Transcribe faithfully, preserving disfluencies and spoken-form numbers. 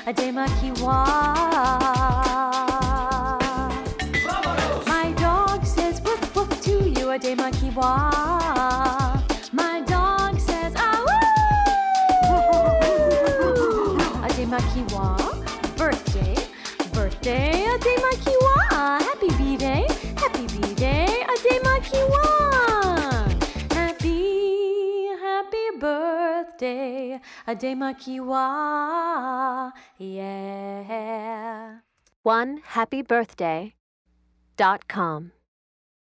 Ademakiwa. My dog says woof woof to you, Ademakiwa. My dog says ah woo. Ademakiwa. Birthday, birthday, Ademakiwa. Happy B-Day, happy B-Day, Ademakiwa. Happy, happy birthday, Ademakiwa. Yeah. one happy birthday dot com